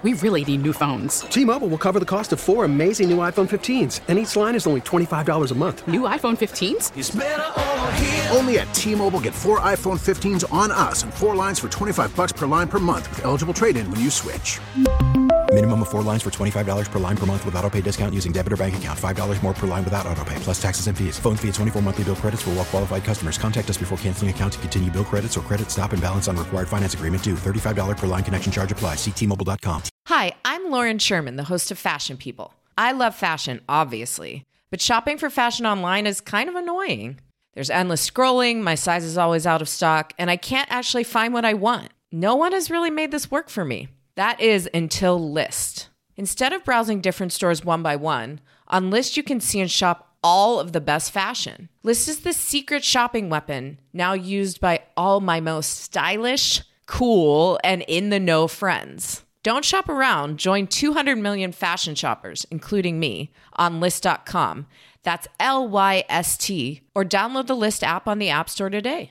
We really need new phones. T-Mobile will cover the cost of 4 amazing new iPhone 15s, and each line is only $25 a month. New iPhone 15s? It's better over here. Only at T-Mobile, get 4 iPhone 15s on us and 4 lines for $25 per line per month with eligible trade-in when you switch. Minimum of 4 lines for $25 per line per month with autopay discount using debit or bank account. $5 more per line without autopay, plus taxes and fees. Phone fee at 24 monthly bill credits for well-qualified customers. Contact us before canceling account to continue bill credits or credit stop and balance on required finance agreement due. $35 per line connection charge applies. See T-Mobile.com. Hi, I'm Lauren Sherman, the host of Fashion People. I love fashion, obviously, but shopping for fashion online is kind of annoying. There's endless scrolling, my size is always out of stock, and I can't actually find what I want. No one has really made this work for me. That is until Lyst. Instead of browsing different stores one by one, on Lyst you can see and shop all of the best fashion. Lyst is the secret shopping weapon now used by all my most stylish, cool, and in-the-know friends. Don't shop around. Join 200 million fashion shoppers, including me, on Lyst.com. That's Lyst, or download the Lyst app on the App Store today.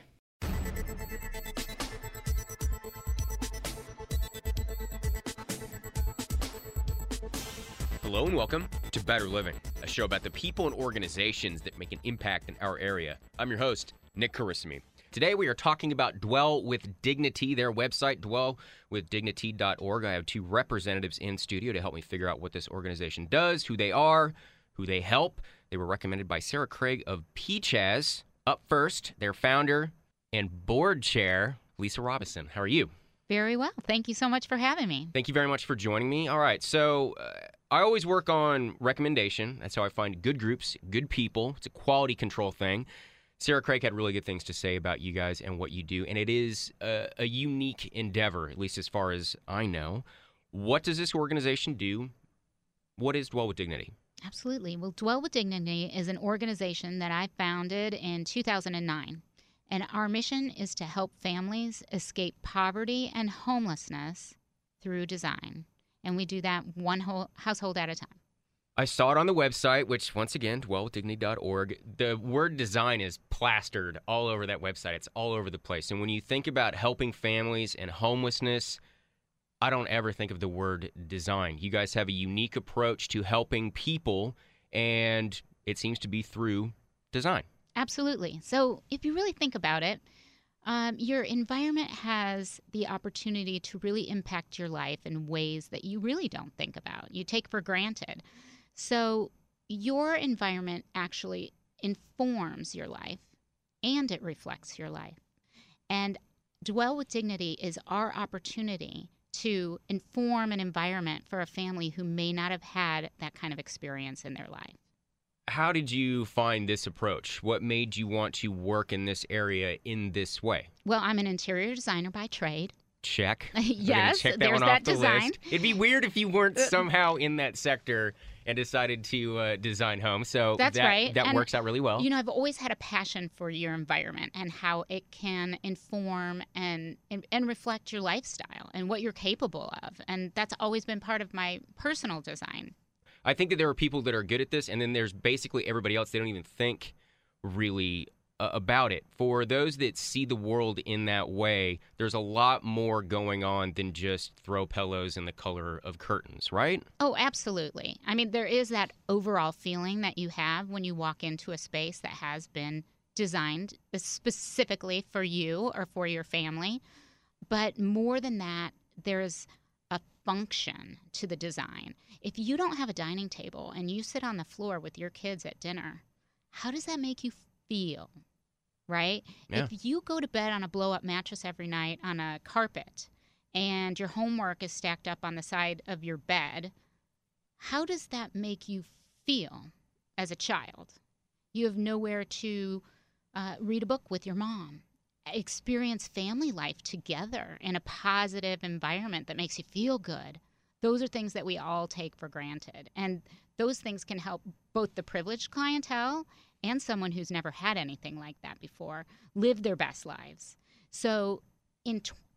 Hello and welcome to Better Living, a show about the people and organizations that make an impact in our area. I'm your host, Nick Carissimi. Today we are talking about Dwell with Dignity, their website, dwellwithdignity.org. I have 2 representatives in studio to help me figure out what this organization does, who they are, who they help. They were recommended by Sarah Craig of PCHAZ. Up first, their founder and board chair, Lisa Robison. How are you? Very well. Thank you so much for having me. Thank you very much for joining me. All right, so I always work on recommendation. That's how I find good groups, good people. It's a quality control thing. Sarah Craig had really good things to say about you guys and what you do, and it is a unique endeavor, at least as far as I know. What does this organization do? What is Dwell with Dignity? Absolutely. Well, Dwell with Dignity is an organization that I founded in 2009, and our mission is to help families escape poverty and homelessness through design, and we do that one whole household at a time. I saw it on the website, which, once again, dwellwithdignity.org. The word design is plastered all over that website. It's all over the place. And when you think about helping families and homelessness, I don't ever think of the word design. You guys have a unique approach to helping people, and it seems to be through design. Absolutely. So if you really think about it, your environment has the opportunity to really impact your life in ways that you really don't think about, you take for granted. So your environment actually informs your life, and it reflects your life. And Dwell with Dignity is our opportunity to inform an environment for a family who may not have had that kind of experience in their life. How did you find this approach? What made you want to work in this area in this way? Well, I'm an interior designer by trade. Check. Yes, check that there's one that off the design. list. It'd be weird if you weren't somehow in that sector and decided to design homes. So That's right. That And, works out really well. You know, I've always had a passion for your environment and how it can inform and reflect your lifestyle and what you're capable of. And that's always been part of my personal design. I think that there are people that are good at this, and then there's basically everybody else. They don't even think really about it. For those that see the world in that way, there's a lot more going on than just throw pillows in the color of curtains, right? Oh, absolutely. I mean, there is that overall feeling that you have when you walk into a space that has been designed specifically for you or for your family. But more than that, there's a function to the design. If you don't have a dining table and you sit on the floor with your kids at dinner, how does that make you feel? Right? Yeah. If you go to bed on a blow-up mattress every night on a carpet and your homework is stacked up on the side of your bed, how does that make you feel as a child? You have nowhere to read a book with your mom, experience family life together in a positive environment that makes you feel good. Those are things that we all take for granted. And those things can help both the privileged clientele and someone who's never had anything like that before live their best lives. So in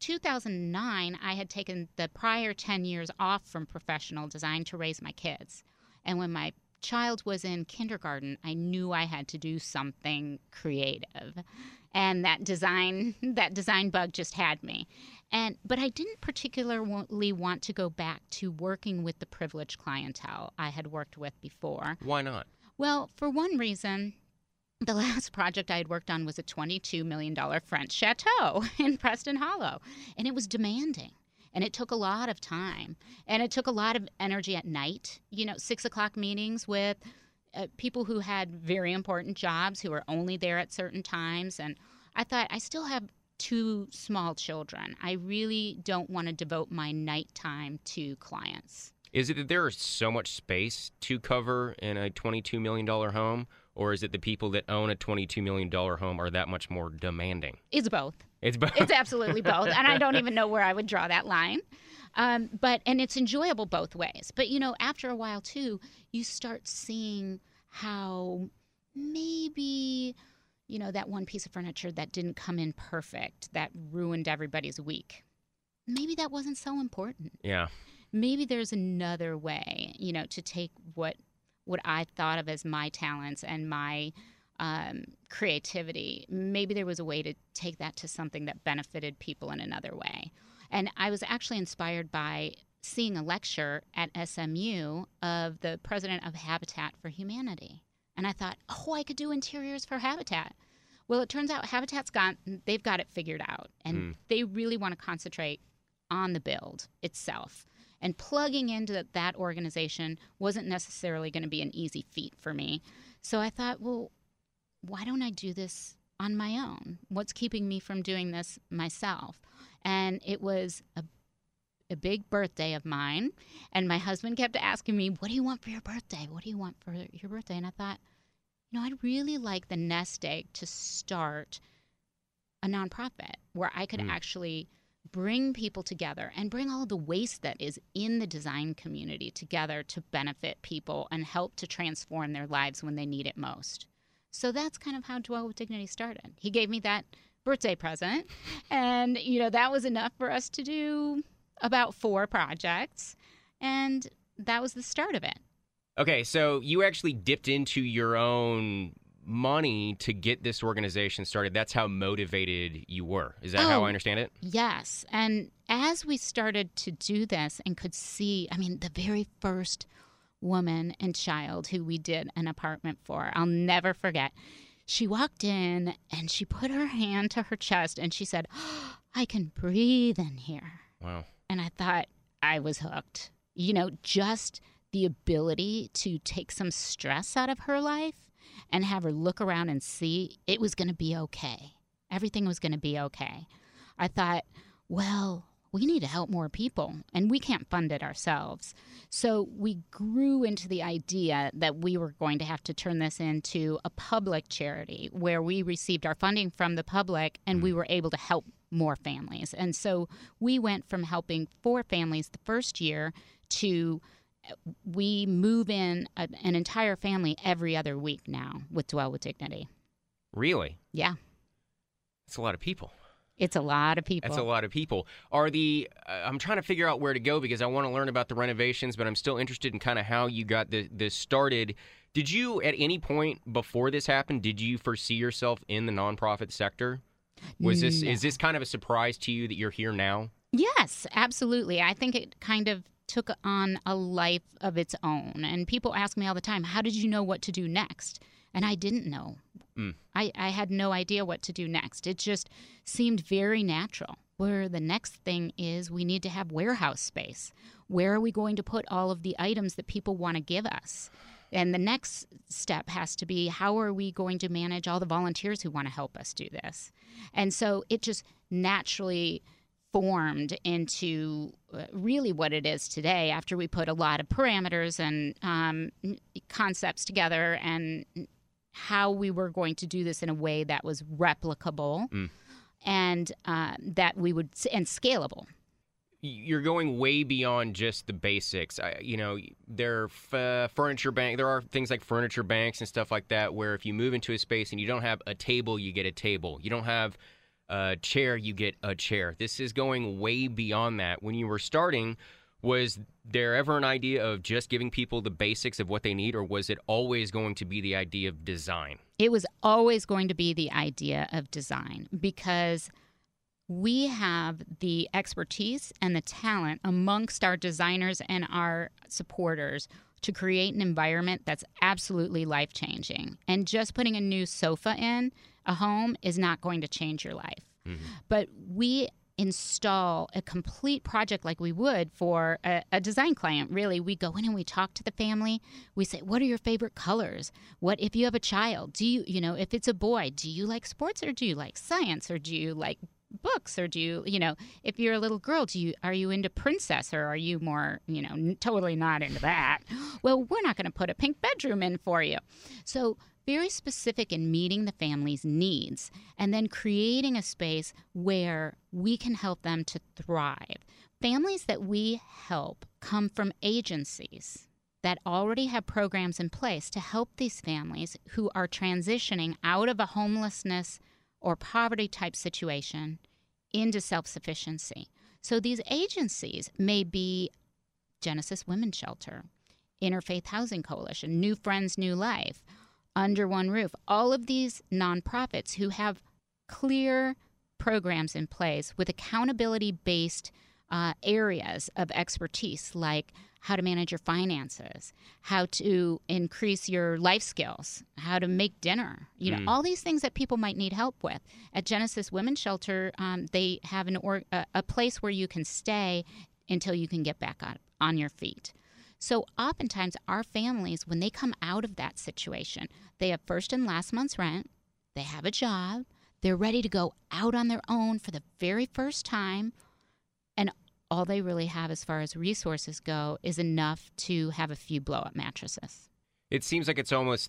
2009, I had taken the prior 10 years off from professional design to raise my kids. And when my child was in kindergarten, I knew I had to do something creative. And that design bug just had me. But I didn't particularly want to go back to working with the privileged clientele I had worked with before. Why not? Well, for one reason, the last project I had worked on was a $22 million French chateau in Preston Hollow, and it was demanding. And it took a lot of time, and it took a lot of energy at night. 6 o'clock meetings with people who had very important jobs, who were only there at certain times. And I thought, I still have 2 small children. I really don't want to devote my nighttime to clients. Is it that there is so much space to cover in a $22 million home, or is it the people that own a $22 million home are that much more demanding? It's both. It's both. It's absolutely both. And I don't even know where I would draw that line. And it's enjoyable both ways. But, after a while, too, you start seeing how maybe, that one piece of furniture that didn't come in perfect, that ruined everybody's week. Maybe that wasn't so important. Yeah. Maybe there's another way, to take what I thought of as my talents and my creativity. Maybe there was a way to take that to something that benefited people in another way. And I was actually inspired by seeing a lecture at SMU of the president of Habitat for Humanity. And I thought, I could do interiors for Habitat. Well, it turns out they've got it figured out. And they really want to concentrate on the build itself. And plugging into that organization wasn't necessarily going to be an easy feat for me. So I thought, well, why don't I do this on my own? What's keeping me from doing this myself? And it was a big birthday of mine. And my husband kept asking me, what do you want for your birthday? What do you want for your birthday? And I thought, I'd really like the nest egg to start a nonprofit where I could actually bring people together and bring all of the waste that is in the design community together to benefit people and help to transform their lives when they need it most. So that's kind of how Dwell with Dignity started. He gave me that birthday present, and that was enough for us to do about 4 projects, and that was the start of it. Okay, so you actually dipped into your own money to get this organization started. That's how motivated you were. Is that how I understand it? Yes. And as we started to do this and could see, the very first woman and child who we did an apartment for, I'll never forget. She walked in and she put her hand to her chest and she said, I can breathe in here. Wow. And I thought I was hooked. Just the ability to take some stress out of her life and have her look around and see it was going to be okay. Everything was going to be okay. I thought, well, we need to help more people, and we can't fund it ourselves. So we grew into the idea that we were going to have to turn this into a public charity where we received our funding from the public and we were able to help more families. And so we went from helping 4 families the first year to we move in an entire family every other week now with Dwell with Dignity. Really? Yeah. That's a lot of people. It's a lot of people. That's a lot of people. I'm trying to figure out where to go because I want to learn about the renovations, but I'm still interested in kind of how you got this started. Did you, at any point before this happened, did you foresee yourself in the nonprofit sector? Is this kind of a surprise to you that you're here now? Yes, absolutely. I think it kind of took on a life of its own. And people ask me all the time, how did you know what to do next? And I didn't know. I had no idea what to do next. It just seemed very natural. Where the next thing is we need to have warehouse space. Where are we going to put all of the items that people want to give us? And the next step has to be, how are we going to manage all the volunteers who want to help us do this? And so it just naturally formed into really what it is today after we put a lot of parameters and concepts together and how we were going to do this in a way that was replicable and that we would and scalable. You're going way beyond just the basics. There are furniture bank. There are things like furniture banks and stuff like that where if you move into a space and you don't have a table, you get a table. You don't have a chair, you get a chair. This is going way beyond that. When you were starting, Was there ever an idea of just giving people the basics of what they need, or was it always going to be the idea of design? It was always going to be the idea of design, because we have the expertise and the talent amongst our designers and our supporters to create an environment that's absolutely life-changing. And just putting a new sofa in a home is not going to change your life. Mm-hmm. But we install a complete project like we would for a design client. Really, we go in and we talk to the family. We say, what are your favorite colors? What if you have a child? Do you know, if it's a boy, do you like sports, or do you like science, or do you like books, or do you know, if you're a little girl, are you into princess, or are you more, totally not into that? Well, we're not going to put a pink bedroom in for you. So very specific in meeting the family's needs, and then creating a space where we can help them to thrive. Families that we help come from agencies that already have programs in place to help these families who are transitioning out of a homelessness or poverty type situation into self-sufficiency. So these agencies may be Genesis Women's Shelter, Interfaith Housing Coalition, New Friends, New Life, Under One Roof, all of these nonprofits who have clear programs in place with accountability-based areas of expertise, like how to manage your finances, how to increase your life skills, how to make dinner, all these things that people might need help with. At Genesis Women's Shelter, they have a place where you can stay until you can get back on your feet. So oftentimes our families, when they come out of that situation, they have first and last month's rent, they have a job, they're ready to go out on their own for the very first time, and all they really have as far as resources go is enough to have a few blow-up mattresses. It seems like it's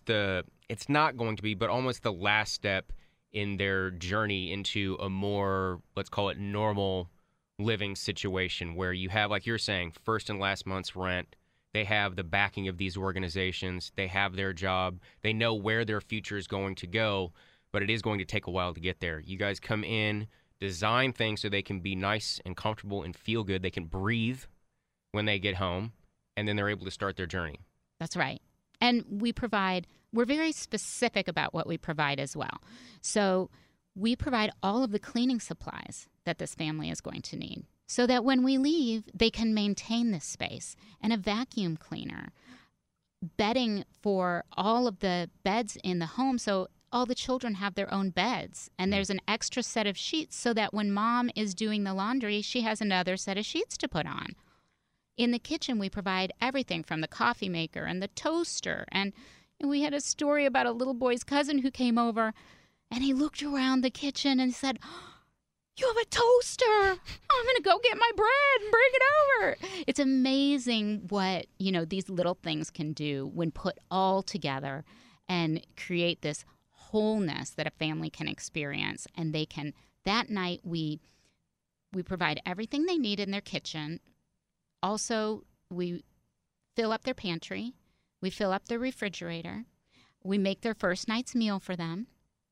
not going to be, but almost the last step in their journey into a more, let's call it, normal living situation, where you have, like you're saying, first and last month's rent. They have the backing of these organizations. They have their job. They know where their future is going to go, but it is going to take a while to get there. You guys come in, design things so they can be nice and comfortable and feel good. They can breathe when they get home, and then they're able to start their journey. That's right. And we're very specific about what we provide as well. So we provide all of the cleaning supplies that this family is going to need, so that when we leave, they can maintain this space, and a vacuum cleaner, bedding for all of the beds in the home, so all the children have their own beds, and there's an extra set of sheets so that when mom is doing the laundry, she has another set of sheets to put on. In the kitchen, we provide everything from the coffee maker and the toaster, and we had a story about a little boy's cousin who came over, and he looked around the kitchen and said, "You have a toaster. I'm going to go get my bread and bring it over." It's amazing what, these little things can do when put all together and create this wholeness that a family can experience. And that night we provide everything they need in their kitchen. Also, we fill up their pantry. We fill up their refrigerator. We make their first night's meal for them.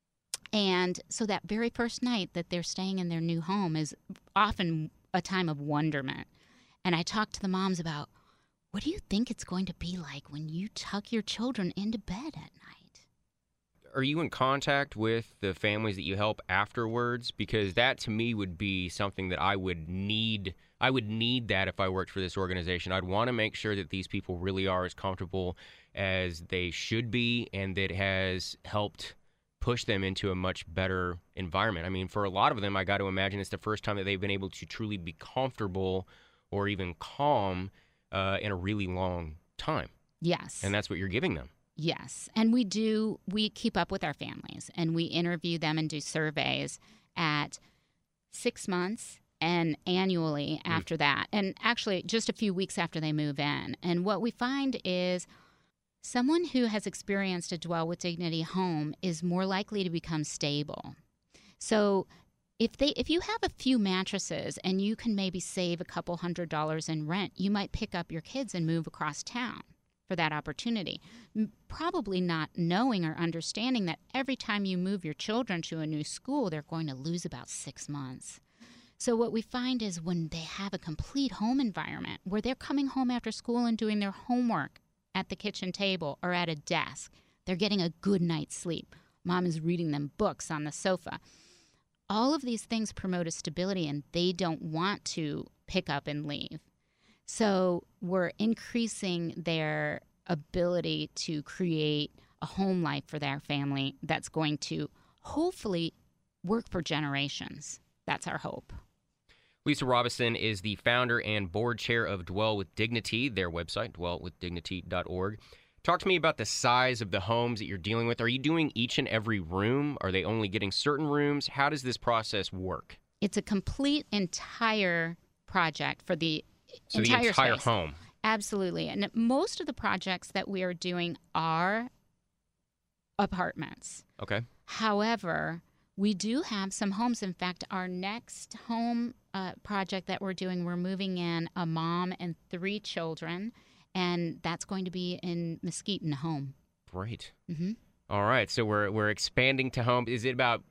And so that very first night that they're staying in their new home is often a time of wonderment. And I talk to the moms about, what do you think it's going to be like when you tuck your children into bed at night? Are you in contact with the families that you help afterwards? Because that, to me, would be something that I would need. I would need that if I worked for this organization. I'd want to make sure that these people really are as comfortable as they should be, and that has helped push them into a much better environment. I mean, for a lot of them, I got to imagine it's the first time that they've been able to truly be comfortable or even calm in a really long time. Yes. And that's what you're giving them. Yes. And we keep up with our families, and we interview them and do surveys at 6 months and annually after that. And actually just a few weeks after they move in. And what we find is someone who has experienced a Dwell with Dignity home is more likely to become stable. So if you have a few mattresses and you can maybe save a couple $100s in rent, you might pick up your kids and move across town for that opportunity. Probably not knowing or understanding that every time you move your children to a new school, they're going to lose about 6 months. So what we find is when they have a complete home environment where they're coming home after school and doing their homework at the kitchen table or at a desk, they're getting a good night's sleep. Mom is reading them books on the sofa. All of these things promote a stability, and they don't want to pick up and leave. So we're increasing their ability to create a home life for their family that's going to hopefully work for generations. That's our hope. Lisa Robison is the founder and board chair of Dwell with Dignity, their website, dwellwithdignity.org. Talk to me about the size of the homes that you're dealing with. Are you doing each and every room? Are they only getting certain rooms? How does this process work? It's a complete entire project for the So entire the entire space. home. Absolutely. And most of the projects that we are doing are apartments. Okay. However, we do have some homes. In fact, our next home project that we're doing, we're moving in a mom and 3 children, and that's going to be in Mesquite home. Great. Mm-hmm. All right. So we're expanding to home. Is it about,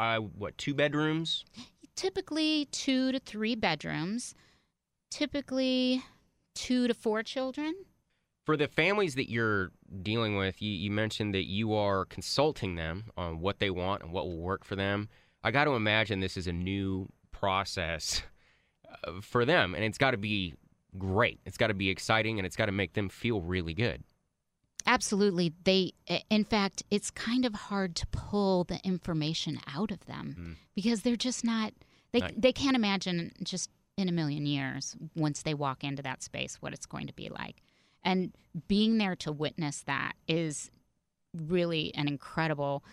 2 bedrooms? Typically 2 to 3 bedrooms, typically 2 to 4 children. For the families that you're dealing with, you mentioned that you are consulting them on what they want and what will work for them. I got to imagine this is a new process for them, and it's got to be great. It's got to be exciting, and it's got to make them feel really good. Absolutely. In fact, it's kind of hard to pull the information out of them because they're just not, they can't imagine just in a million years once they walk into that space what it's going to be like. And being there to witness that is really an incredible,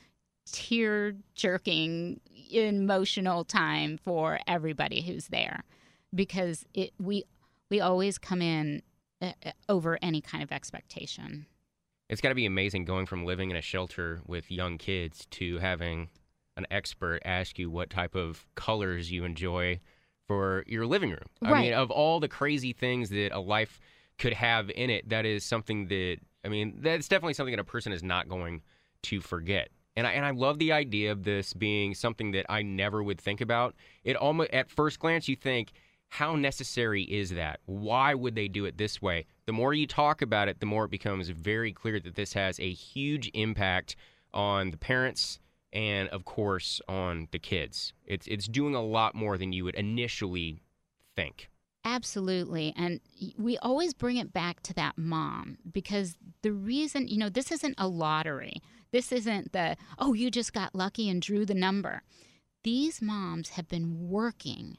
tear-jerking, emotional time for everybody who's there, because we always come in over any kind of expectation. It's got to be amazing going from living in a shelter with young kids to having an expert ask you what type of colors you enjoy for your living room. Right. I mean, of all the crazy things that a life could have in it, that is something that, that's definitely something that a person is not going to forget. And I love the idea of this being something that I never would think about. It almost, at first glance, you think, how necessary is that? Why would they do it this way? The more you talk about it, the more it becomes very clear that this has a huge impact on the parents and, of course, on the kids. It's doing a lot more than you would initially think. Absolutely. And we always bring it back to that mom, because the reason, this isn't a lottery. This isn't you just got lucky and drew the number. These moms have been working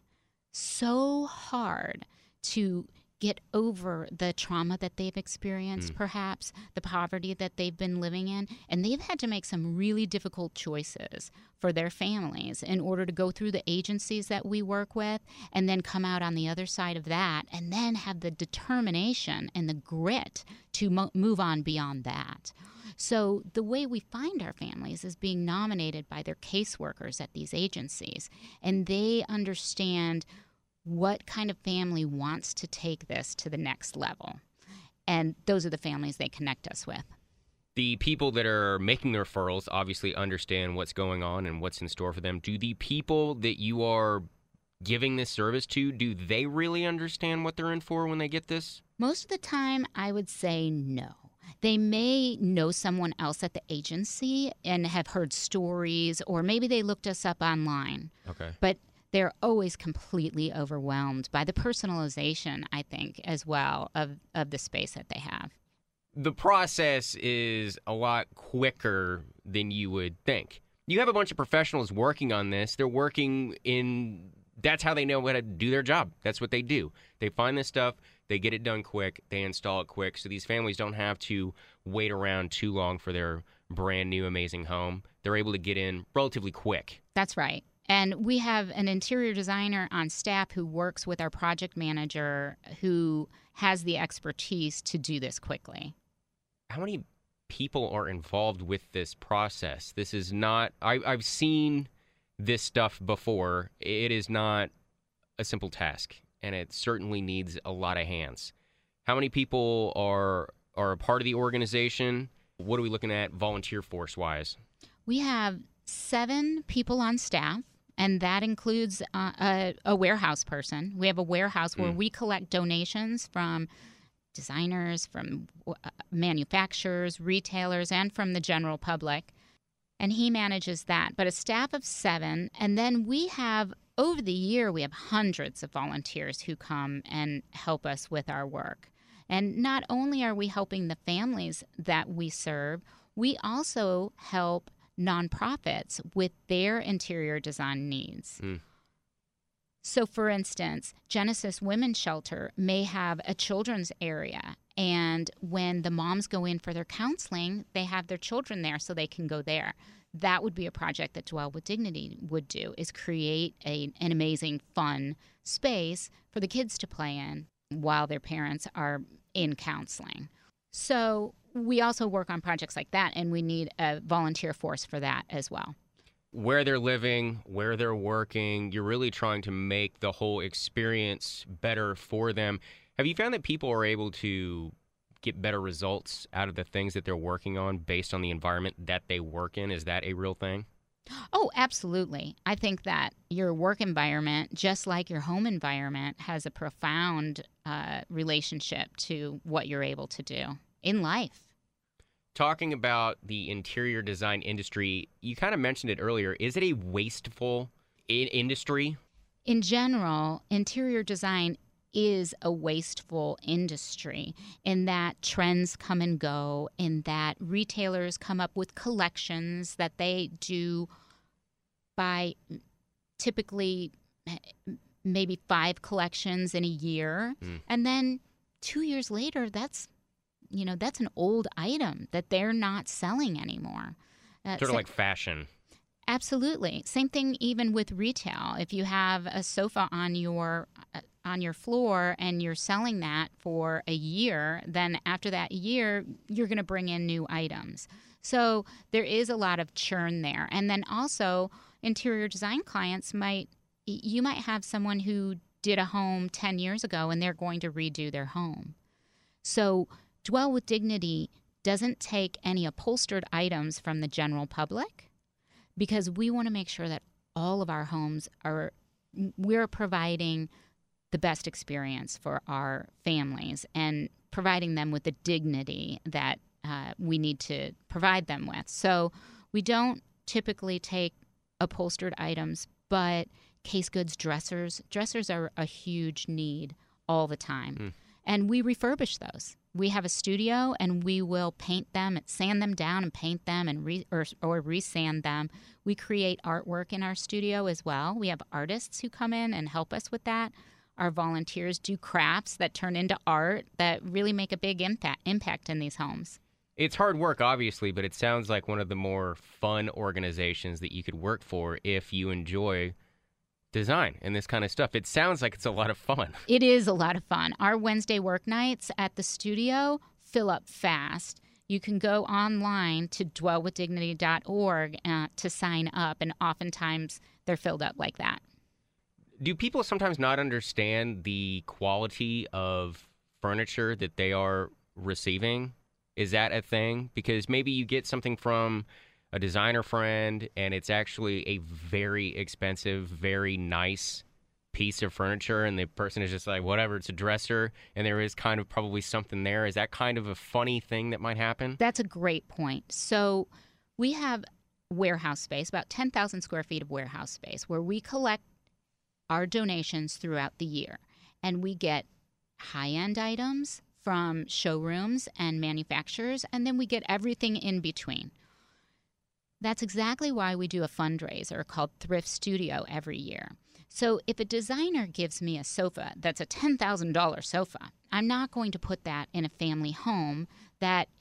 so hard to get over the trauma that they've experienced, perhaps the poverty that they've been living in, and they've had to make some really difficult choices for their families in order to go through the agencies that we work with and then come out on the other side of that and then have the determination and the grit to move on beyond that. So the way we find our families is being nominated by their caseworkers at these agencies, and they understand what kind of family wants to take this to the next level. And those are the families they connect us with. The people that are making the referrals obviously understand what's going on and what's in store for them. Do the people that you are giving this service to, do they really understand what they're in for when they get this? Most of the time, I would say no. They may know someone else at the agency and have heard stories, or maybe they looked us up online. Okay. But they're always completely overwhelmed by the personalization, I think, as well, of the space that they have. The process is a lot quicker than you would think. You have a bunch of professionals working on this. They're working in, that's how they know how to do their job. That's what they do. They find this stuff, they get it done quick, they install it quick, so these families don't have to wait around too long for their brand new amazing home. They're able to get in relatively quick. That's right. And we have an interior designer on staff who works with our project manager who has the expertise to do this quickly. How many people are involved with this process? This is not, I've seen this stuff before. It is not a simple task, and it certainly needs a lot of hands. How many people are a part of the organization? What are we looking at volunteer force-wise? We have 7 people on staff, and that includes a warehouse person. We have a warehouse where we collect donations from designers, from manufacturers, retailers, and from the general public. And he manages that. But a staff of 7, and then we have, over the year, we have hundreds of volunteers who come and help us with our work. And not only are we helping the families that we serve, we also help nonprofits with their interior design needs. So, for instance, Genesis Women's Shelter may have a children's area, and when the moms go in for their counseling, they have their children there so they can go there. That would be a project that Dwell with Dignity would do, is create an amazing, fun space for the kids to play in while their parents are in counseling. So we also work on projects like that, and we need a volunteer force for that as well. Where they're living, where they're working, you're really trying to make the whole experience better for them. Have you found that people are able to get better results out of the things that they're working on based on the environment that they work in? Is that a real thing? Oh, absolutely. I think that your work environment, just like your home environment, has a profound relationship to what you're able to do in life. Talking about the interior design industry, you kind of mentioned it earlier. Is it a wasteful industry? In general, interior design is a wasteful industry in that trends come and go, in that retailers come up with collections that they do by typically maybe 5 collections in a year. And then 2 years later, that's an old item that they're not selling anymore. Sort of like fashion. Absolutely. Same thing even with retail. If you have a sofa on your floor and you're selling that for a year, then after that year, you're going to bring in new items. So there is a lot of churn there. And then also interior design clients you might have someone who did a home 10 years ago and they're going to redo their home. So Dwell with Dignity doesn't take any upholstered items from the general public, because we want to make sure that all of our homes we're providing the best experience for our families and providing them with the dignity that we need to provide them with. So we don't typically take upholstered items, but case goods, dressers are a huge need all the time. And we refurbish those. We have a studio, and we will paint them, sand them down and paint them, and or resand them. We create artwork in our studio as well. We have artists who come in and help us with that. Our volunteers do crafts that turn into art that really make a big impact in these homes. It's hard work, obviously, but it sounds like one of the more fun organizations that you could work for if you enjoy design and this kind of stuff. It sounds like it's a lot of fun. It is a lot of fun. Our Wednesday work nights at the studio fill up fast. You can go online to dwellwithdignity.org to sign up, and oftentimes they're filled up like that. Do people sometimes not understand the quality of furniture that they are receiving? Is that a thing? Because maybe you get something from a designer friend, and it's actually a very expensive, very nice piece of furniture, and the person is just like, whatever, it's a dresser, and there is kind of probably something there. Is that kind of a funny thing that might happen? That's a great point. So we have warehouse space, about 10,000 square feet of warehouse space, where we collect our donations throughout the year, and we get high-end items from showrooms and manufacturers, and then we get everything in between. That's exactly why we do a fundraiser called Thrift Studio every year. So if a designer gives me a sofa that's a $10,000 sofa, I'm not going to put that in a family home that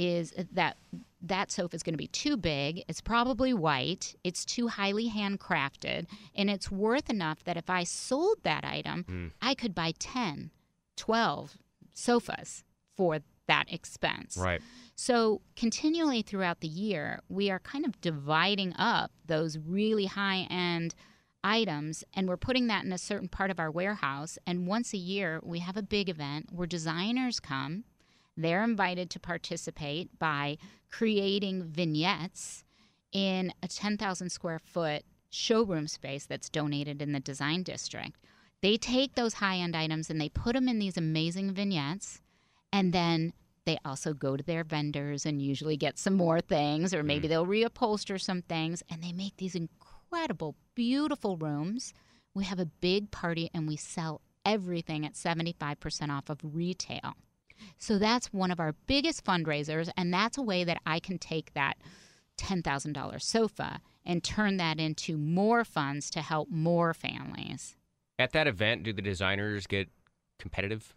sofa is going to be too big. It's probably white. It's too highly handcrafted, and it's worth enough that if I sold that item, I could buy 10, 12 sofas for that expense. Right. So continually throughout the year, we are kind of dividing up those really high-end items, and we're putting that in a certain part of our warehouse. And once a year, we have a big event where designers come. They're invited to participate by creating vignettes in a 10,000 square foot showroom space that's donated in the design district. They take those high-end items and they put them in these amazing vignettes, and then they also go to their vendors and usually get some more things, or maybe they'll reupholster some things, and they make these incredible, beautiful rooms. We have a big party, and we sell everything at 75% off of retail. So that's one of our biggest fundraisers, and that's a way that I can take that $10,000 sofa and turn that into more funds to help more families. At that event, do the designers get competitive?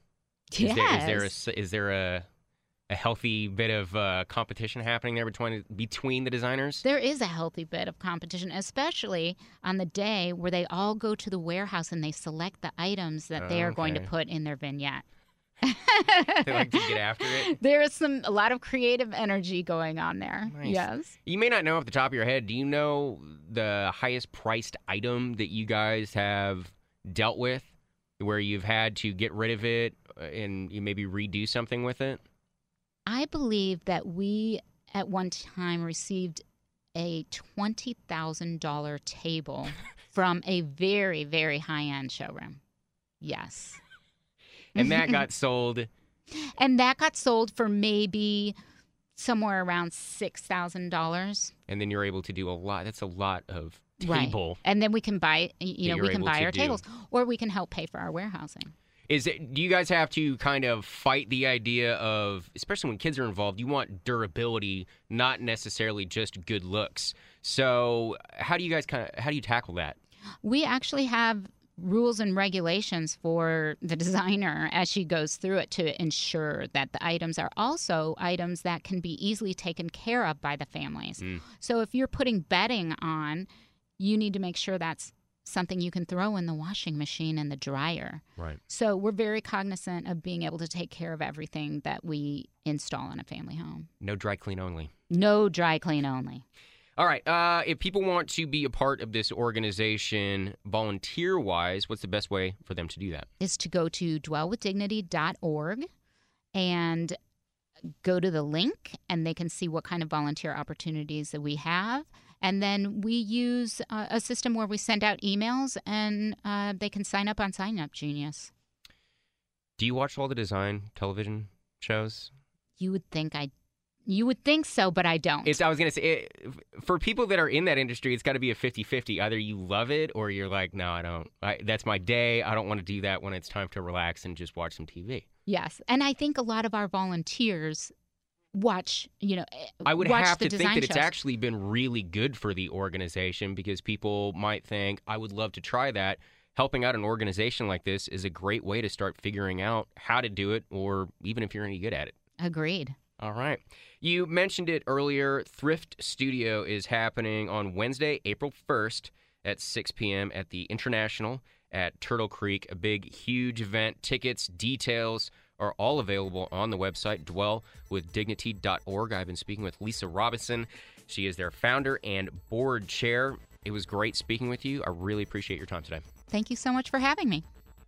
Yes. Is there a healthy bit of competition happening there between the designers? There is a healthy bit of competition, especially on the day where they all go to the warehouse and they select the items that they are going to put in their vignette. They like to get after it? There is a lot of creative energy going on there. Nice. Yes. You may not know off the top of your head. Do you know the highest priced item that you guys have dealt with, where you've had to get rid of it and you maybe redo something with it? I believe that we at one time received a $20,000 table from a very, very high-end showroom. Yes. And that got sold? And that got sold for maybe somewhere around $6,000. And then you're able to do a lot. That's a lot of table. Right. And then we can buy, we can buy our do. tables, or we can help pay for our warehousing. Do you guys have to kind of fight the idea of, especially when kids are involved, you want durability, not necessarily just good looks. So how do you tackle that? We actually have rules and regulations for the designer as she goes through it to ensure that the items are also items that can be easily taken care of by the families. So if you're putting bedding on, you need to make sure that's something you can throw in the washing machine and the dryer. Right. So we're very cognizant of being able to take care of everything that we install in a family home. No dry clean only. No dry clean only. All right. If people want to be a part of this organization volunteer-wise, what's the best way for them to do that? Is to go to dwellwithdignity.org and go to the link, and they can see what kind of volunteer opportunities that we have. And then we use a system where we send out emails, and they can sign up on Sign Up Genius. Do you watch all the design television shows? You would think so, but I don't. I was going to say, for people that are in that industry, it's got to be a 50-50. Either you love it or you're like, no, I don't. That's my day. I don't want to do that when it's time to relax and just watch some TV. Yes. And I think a lot of our volunteers watch, I would watch have the to think design that it's shows. actually been really good for the organization, because people might think, I would love to try that. Helping out an organization like this is a great way to start figuring out how to do it, or even if you're any good at it. Agreed. All right. You mentioned it earlier. Thrift Studio is happening on Wednesday, April 1st at 6 p.m. at the International at Turtle Creek. A big, huge event. Tickets, details are all available on the website, dwellwithdignity.org. I've been speaking with Lisa Robinson. She is their founder and board chair. It was great speaking with you. I really appreciate your time today. Thank you so much for having me.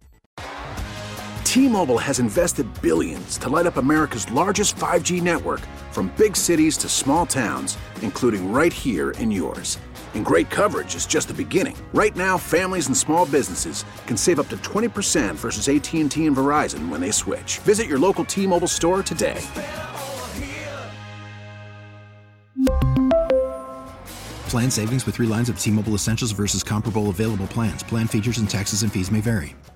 T-Mobile has invested billions to light up America's largest 5G network, from big cities to small towns, including right here in yours. And great coverage is just the beginning. Right now, families and small businesses can save up to 20% versus AT&T and Verizon when they switch. Visit your local T-Mobile store today. Plan savings with 3 lines of T-Mobile Essentials versus comparable available plans. Plan features and taxes and fees may vary.